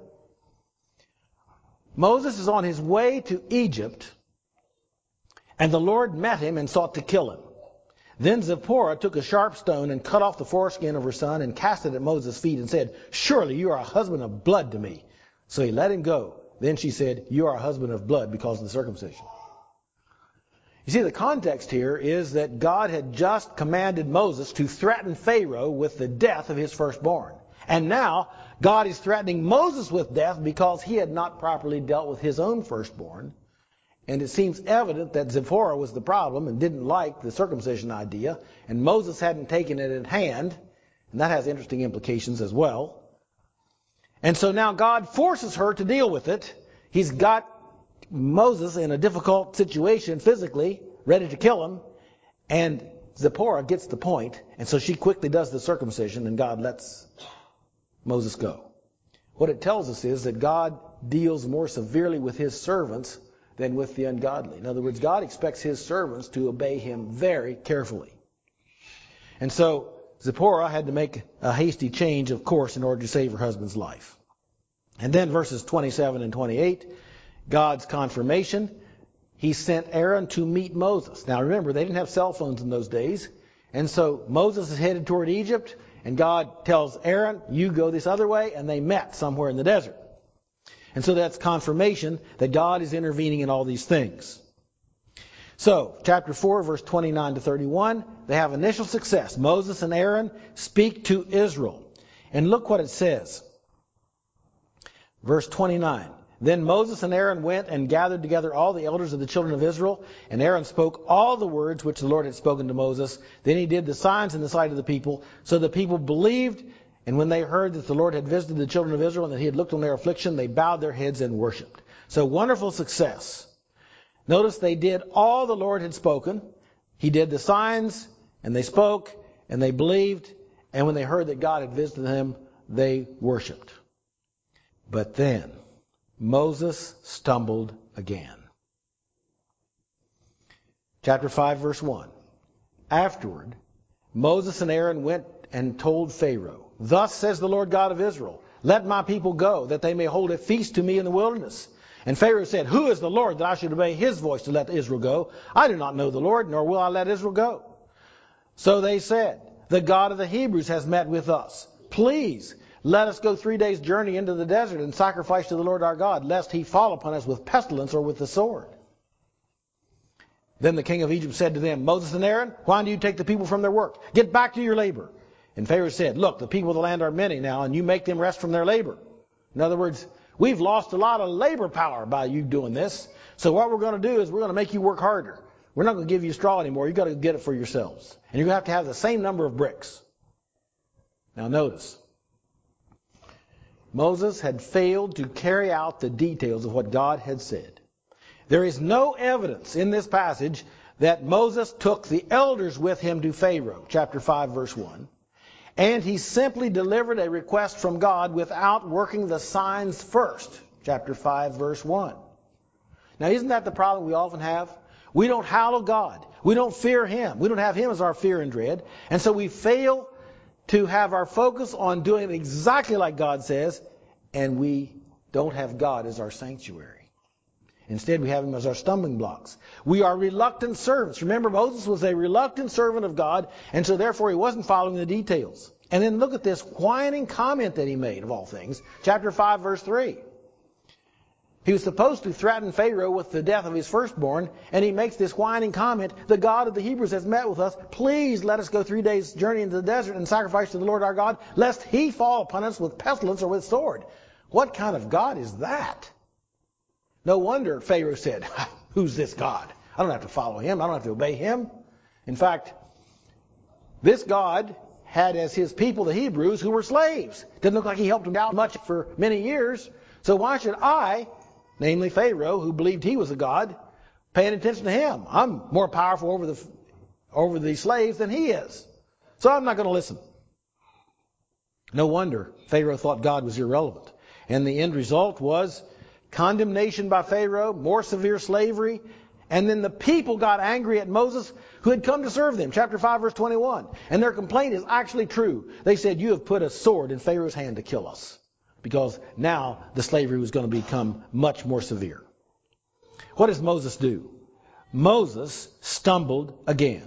Moses is on his way to Egypt, and the Lord met him and sought to kill him. Then Zipporah took a sharp stone and cut off the foreskin of her son and cast it at Moses' feet and said, surely you are a husband of blood to me. So he let him go. Then she said, you are a husband of blood because of the circumcision. You see, the context here is that God had just commanded Moses to threaten Pharaoh with the death of his firstborn. And now God is threatening Moses with death because he had not properly dealt with his own firstborn. And it seems evident that Zipporah was the problem and didn't like the circumcision idea, and Moses hadn't taken it in hand, and that has interesting implications as well. And so now God forces her to deal with it. He's got Moses in a difficult situation physically, ready to kill him, and Zipporah gets the point, and so she quickly does the circumcision, and God lets Moses go. What it tells us is that God deals more severely with his servants than with the ungodly. In other words, God expects his servants to obey him very carefully. And so Zipporah had to make a hasty change of course in order to save her husband's life. And then verses 27 and 28, God's confirmation. He sent Aaron to meet Moses. Now remember, they didn't have cell phones in those days. And so Moses is headed toward Egypt, and God tells Aaron, you go this other way, and they met somewhere in the desert. And so that's confirmation that God is intervening in all these things. So, chapter 4, verse 29 to 31, they have initial success. Moses and Aaron speak to Israel. And look what it says. Verse 29. Then Moses and Aaron went and gathered together all the elders of the children of Israel, and Aaron spoke all the words which the Lord had spoken to Moses. Then he did the signs in the sight of the people. So the people believed, and when they heard that the Lord had visited the children of Israel and that he had looked on their affliction, they bowed their heads and worshipped. So wonderful success. Notice they did all the Lord had spoken. He did the signs, and they spoke, and they believed, and when they heard that God had visited them, they worshipped. But then Moses stumbled again. Chapter 5, verse 1. Afterward, Moses and Aaron went and told Pharaoh, thus says the Lord God of Israel, let my people go, that they may hold a feast to me in the wilderness. And Pharaoh said, who is the Lord that I should obey his voice to let Israel go? I do not know the Lord, nor will I let Israel go. So they said, the God of the Hebrews has met with us. Please, let us go 3 days' journey into the desert and sacrifice to the Lord our God, lest he fall upon us with pestilence or with the sword. Then the king of Egypt said to them, Moses and Aaron, why do you take the people from their work? Get back to your labor. And Pharaoh said, look, the people of the land are many now, and you make them rest from their labor. In other words, we've lost a lot of labor power by you doing this. So what we're going to do is we're going to make you work harder. We're not going to give you straw anymore. You've got to get it for yourselves. And you're going to have the same number of bricks. Now notice, Moses had failed to carry out the details of what God had said. There is no evidence in this passage that Moses took the elders with him to Pharaoh, chapter 5, verse 1. And he simply delivered a request from God without working the signs first, chapter 5, verse 1. Now, isn't that the problem we often have? We don't hallow God. We don't fear him. We don't have him as our fear and dread. And so we fail to have our focus on doing exactly like God says, and we don't have God as our sanctuary. Instead, we have him as our stumbling blocks. We are reluctant servants. Remember, Moses was a reluctant servant of God, and so therefore he wasn't following the details. And then look at this whining comment that he made, of all things. Chapter 5, verse 3. He was supposed to threaten Pharaoh with the death of his firstborn, and he makes this whining comment, the God of the Hebrews has met with us. Please let us go 3 days' journey into the desert and sacrifice to the Lord our God, lest he fall upon us with pestilence or with sword. What kind of God is that? No wonder Pharaoh said, who's this God? I don't have to follow him. I don't have to obey him. In fact, this God had as his people the Hebrews who were slaves. Didn't look like he helped them out much for many years. So why should I, namely Pharaoh, who believed he was a God, pay any attention to him? I'm more powerful over the slaves than he is. So I'm not going to listen. No wonder Pharaoh thought God was irrelevant. And the end result was condemnation by Pharaoh, more severe slavery, and then the people got angry at Moses who had come to serve them. Chapter 5, verse 21. And their complaint is actually true. They said, you have put a sword in Pharaoh's hand to kill us. Because now the slavery was going to become much more severe. What does Moses do? Moses stumbled again.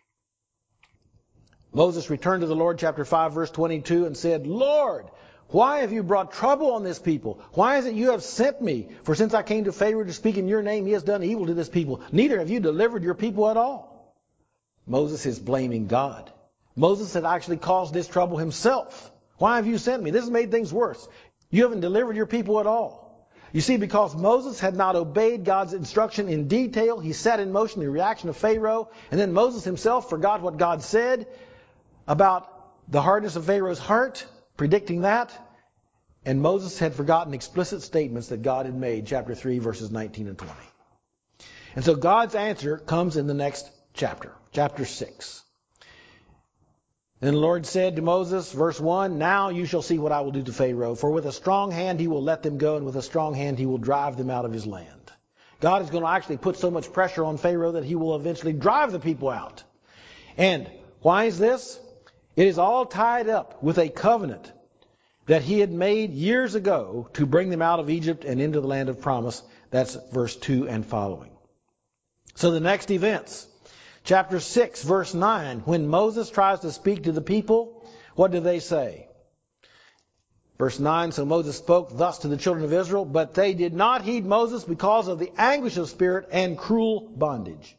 Moses returned to the Lord, chapter 5, verse 22, and said, Lord, why have you brought trouble on this people? Why is it you have sent me? For since I came to Pharaoh to speak in your name, he has done evil to this people. Neither have you delivered your people at all. Moses is blaming God. Moses had actually caused this trouble himself. Why have you sent me? This has made things worse. You haven't delivered your people at all. You see, because Moses had not obeyed God's instruction in detail, he set in motion the reaction of Pharaoh, and then Moses himself forgot what God said about the hardness of Pharaoh's heart, predicting that. And Moses had forgotten explicit statements that God had made, chapter 3, verses 19 and 20. And so God's answer comes in the next chapter, chapter 6. And the Lord said to Moses, verse 1, "Now you shall see what I will do to Pharaoh, for with a strong hand he will let them go, and with a strong hand he will drive them out of his land." God is going to actually put so much pressure on Pharaoh that he will eventually drive the people out. And why is this? It is all tied up with a covenant that he had made years ago to bring them out of Egypt and into the land of promise. That's verse 2 and following. So the next events. Chapter 6, verse 9. When Moses tries to speak to the people, what do they say? Verse 9, "So Moses spoke thus to the children of Israel, but they did not heed Moses because of the anguish of spirit and cruel bondage."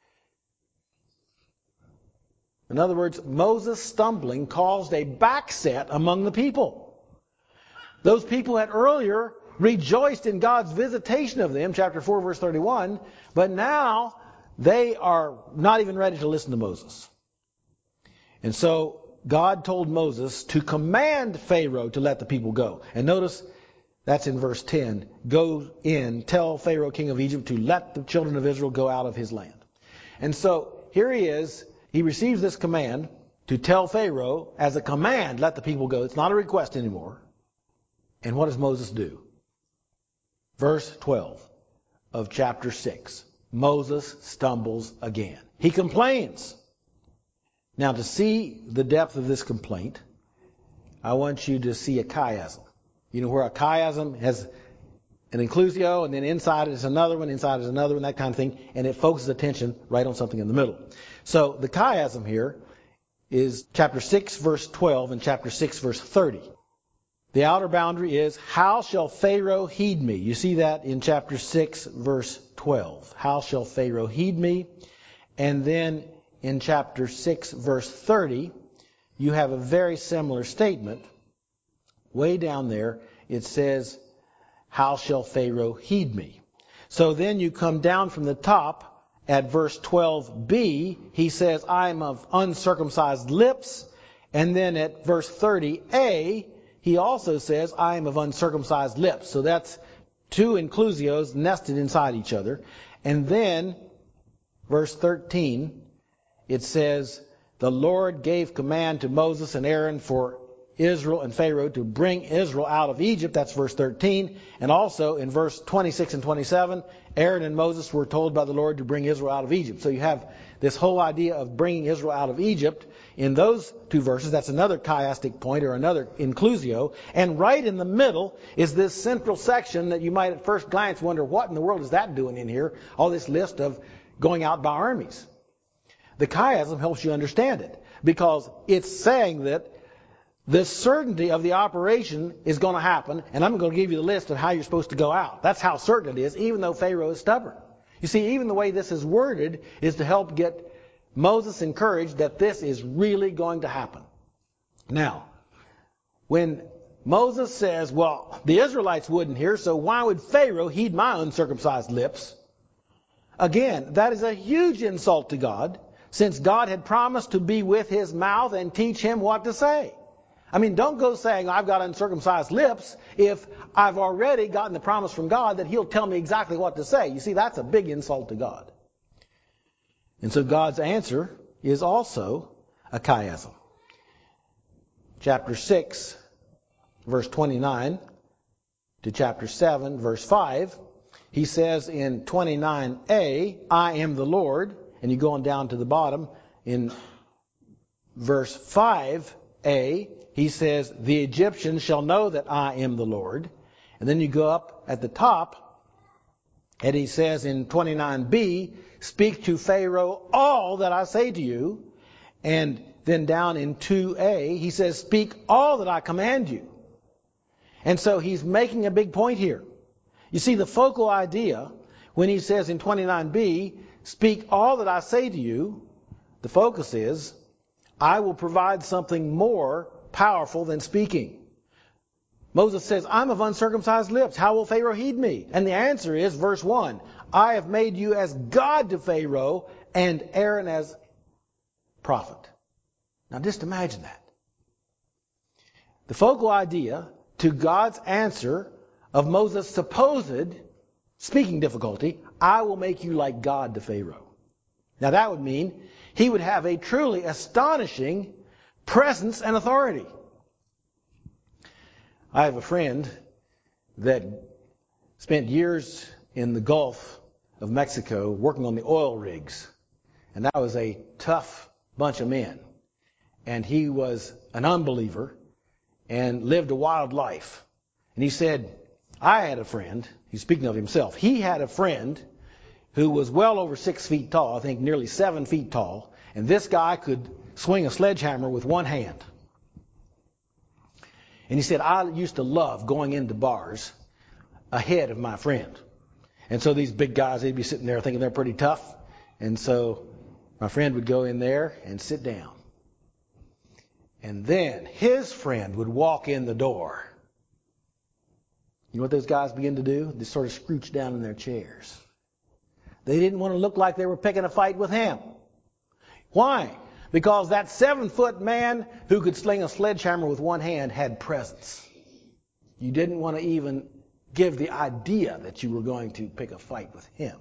In other words, Moses' stumbling caused a backset among the people. Those people had earlier rejoiced in God's visitation of them, chapter 4, verse 31, but now they are not even ready to listen to Moses. And so God told Moses to command Pharaoh to let the people go. And notice that's in verse 10. "Go in, tell Pharaoh, king of Egypt, to let the children of Israel go out of his land." And so here he is. He receives this command to tell Pharaoh as a command, let the people go. It's not a request anymore. And what does Moses do? Verse 12 of chapter 6. Moses stumbles again. He complains. Now, to see the depth of this complaint, I want you to see a chiasm. You know where a chiasm has an inclusio, and then inside is another one, inside is another one, that kind of thing, and it focuses attention right on something in the middle. So the chiasm here is chapter 6, verse 12, and chapter 6, verse 30. The outer boundary is, "How shall Pharaoh heed me?" You see that in chapter 6, verse 12. "How shall Pharaoh heed me?" And then in chapter 6, verse 30, you have a very similar statement. Way down there, it says, "How shall Pharaoh heed me?" So then you come down from the top at verse 12b, he says, "I am of uncircumcised lips." And then at verse 30a, he also says, "I am of uncircumcised lips." So that's two inclusios nested inside each other. And then, verse 13, it says, "The Lord gave command to Moses and Aaron for Israel and Pharaoh to bring Israel out of Egypt." That's verse 13. And also in verse 26 and 27, Aaron and Moses were told by the Lord to bring Israel out of Egypt. So you have this whole idea of bringing Israel out of Egypt in those two verses. That's another chiastic point or another inclusio. And right in the middle is this central section that you might at first glance wonder, what in the world is that doing in here? All this list of going out by armies. The chiasm helps you understand it, because it's saying that the certainty of the operation is going to happen, and I'm going to give you the list of how you're supposed to go out. That's how certain it is, even though Pharaoh is stubborn. You see, even the way this is worded is to help get Moses encouraged that this is really going to happen. Now, when Moses says, "Well, the Israelites wouldn't hear, so why would Pharaoh heed my uncircumcised lips?" Again, that is a huge insult to God, since God had promised to be with his mouth and teach him what to say. I mean, don't go saying, "I've got uncircumcised lips," if I've already gotten the promise from God that he'll tell me exactly what to say. You see, that's a big insult to God. And so God's answer is also a chiasm. Chapter 6, verse 29 to chapter 7, verse 5, he says in 29a, "I am the Lord." And you go on down to the bottom in verse 5a, he says, "The Egyptians shall know that I am the Lord." And then you go up at the top, and he says in 29b, "Speak to Pharaoh all that I say to you." And then down in 2a, he says, "Speak all that I command you." And so he's making a big point here. You see, the focal idea, when he says in 29b, "Speak all that I say to you," the focus is, I will provide something more powerful than speaking. Moses says, I'm of uncircumcised lips. How will Pharaoh heed me? And the answer is, verse 1, I have made you as God to Pharaoh and Aaron as prophet. Now just imagine that. The focal idea to God's answer of Moses' supposed speaking difficulty, I will make you like God to Pharaoh. Now that would mean he would have a truly astonishing presence and authority. I have a friend that spent years in the Gulf of Mexico working on the oil rigs. And that was a tough bunch of men. And he was an unbeliever and lived a wild life. And he said, I had a friend, he's speaking of himself, he had a friend who was well over 6 feet tall, I think nearly 7 feet tall, and this guy could swing a sledgehammer with one hand. And he said, I used to love going into bars ahead of my friend. And so these big guys, they'd be sitting there thinking they're pretty tough. And so my friend would go in there and sit down. And then his friend would walk in the door. You know what those guys begin to do? They sort of scrooch down in their chairs. They didn't want to look like they were picking a fight with him. Why? Because that 7-foot man who could sling a sledgehammer with one hand had presence. You didn't want to even give the idea that you were going to pick a fight with him.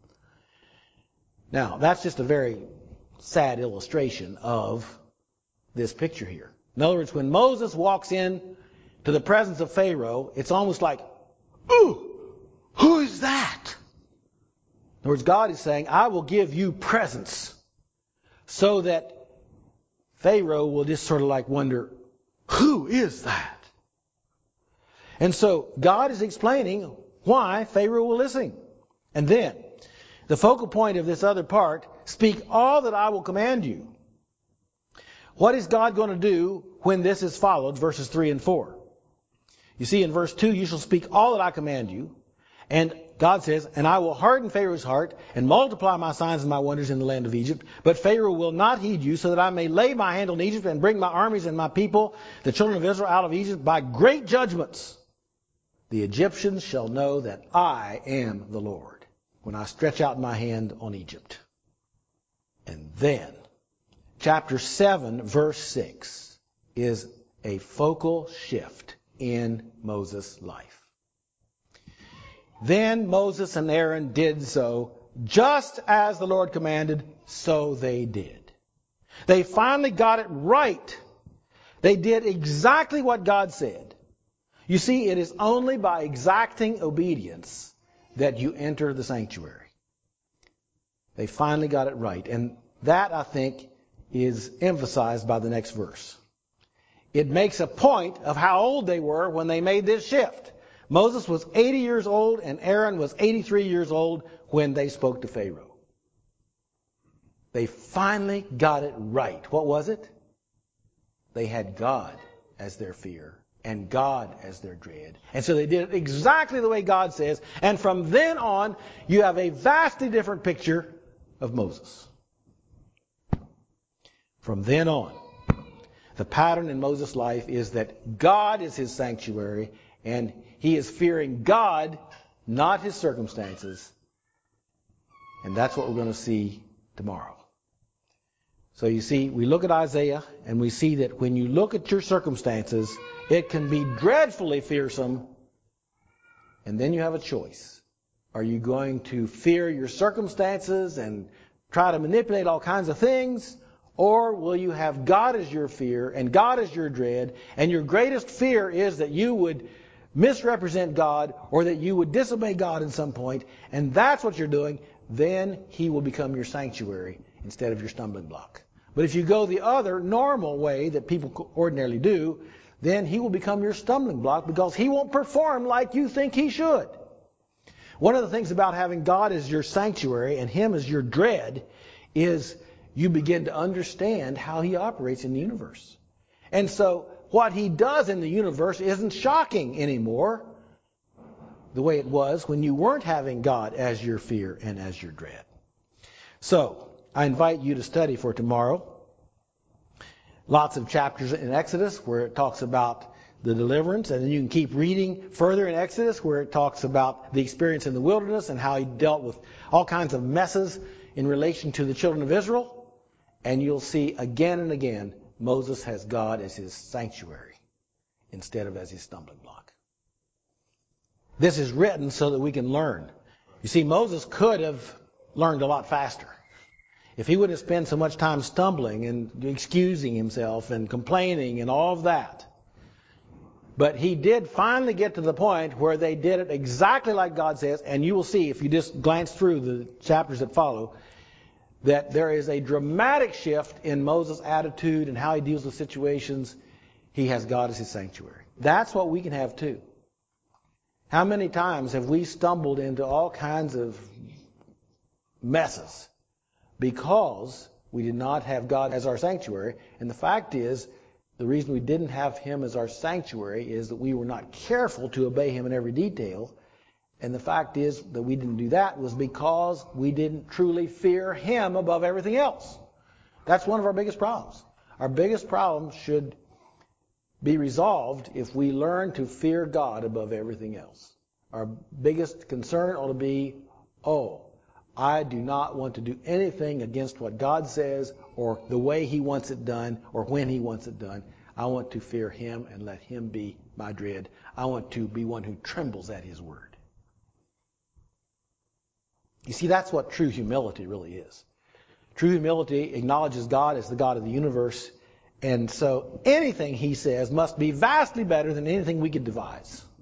Now, that's just a very sad illustration of this picture here. In other words, when Moses walks in to the presence of Pharaoh, it's almost like, ooh, who is that? In other words, God is saying, I will give you presence so that Pharaoh will just sort of like wonder, who is that? And so God is explaining why Pharaoh will listen. And then, the focal point of this other part, speak all that I will command you. What is God going to do when this is followed? Verses 3 and 4. You see, in verse 2, you shall speak all that I command you. And God says, and I will harden Pharaoh's heart and multiply my signs and my wonders in the land of Egypt. But Pharaoh will not heed you, so that I may lay my hand on Egypt and bring my armies and my people, the children of Israel, out of Egypt by great judgments. The Egyptians shall know that I am the Lord when I stretch out my hand on Egypt. And then, chapter 7, verse 6 is a focal shift in Moses' life. Then Moses and Aaron did so, just as the Lord commanded, so they did. They finally got it right. They did exactly what God said. You see, it is only by exacting obedience that you enter the sanctuary. They finally got it right. And that, I think, is emphasized by the next verse. It makes a point of how old they were when they made this shift. Moses was 80 years old and Aaron was 83 years old when they spoke to Pharaoh. They finally got it right. What was it? They had God as their fear and God as their dread. And so they did it exactly the way God says. And from then on, you have a vastly different picture of Moses. From then on, the pattern in Moses' life is that God is his sanctuary and he is fearing God, not his circumstances. And that's what we're going to see tomorrow. So you see, we look at Isaiah and we see that when you look at your circumstances, it can be dreadfully fearsome. And then you have a choice. Are you going to fear your circumstances and try to manipulate all kinds of things? Or will you have God as your fear and God as your dread, and your greatest fear is that you would misrepresent God or that you would disobey God at some point, and that's what you're doing, then he will become your sanctuary instead of your stumbling block. But if you go the other normal way that people ordinarily do, then he will become your stumbling block because he won't perform like you think he should. One of the things about having God as your sanctuary and him as your dread is you begin to understand how he operates in the universe. And so what he does in the universe isn't shocking anymore the way it was when you weren't having God as your fear and as your dread. So I invite you to study for tomorrow lots of chapters in Exodus where it talks about the deliverance, and then you can keep reading further in Exodus where it talks about the experience in the wilderness and how he dealt with all kinds of messes in relation to the children of Israel. And you'll see again and again Moses has God as his sanctuary instead of as his stumbling block. This is written so that we can learn. You see, Moses could have learned a lot faster if he wouldn't have spent so much time stumbling and excusing himself and complaining and all of that. But he did finally get to the point where they did it exactly like God says, and you will see if you just glance through the chapters that follow, that there is a dramatic shift in Moses' attitude and how he deals with situations. He has God as his sanctuary. That's what we can have too. How many times have we stumbled into all kinds of messes because we did not have God as our sanctuary? And the fact is, the reason we didn't have him as our sanctuary is that we were not careful to obey him in every detail. And the fact is that we didn't do that was because we didn't truly fear him above everything else. That's one of our biggest problems. Our biggest problem should be resolved if we learn to fear God above everything else. Our biggest concern ought to be, I do not want to do anything against what God says or the way he wants it done or when he wants it done. I want to fear him and let him be my dread. I want to be one who trembles at his word. You see, that's what true humility really is. True humility acknowledges God as the God of the universe, and so anything he says must be vastly better than anything we could devise.